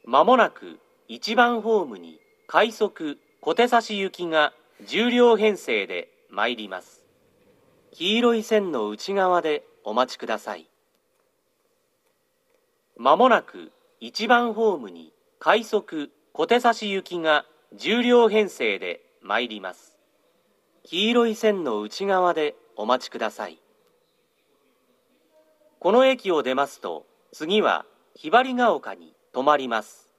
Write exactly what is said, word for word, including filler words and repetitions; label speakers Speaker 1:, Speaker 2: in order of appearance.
Speaker 1: まもなくいちばんホームに快速小手差し行きがじゅう両編成で参ります。黄色い線の内側でお待ちください。まもなくいちばんホームに快速小手差し行きがじゅう両編成で参ります。黄色い線の内側でお待ちください。この駅を出ますと、次はひばりが丘に止まります。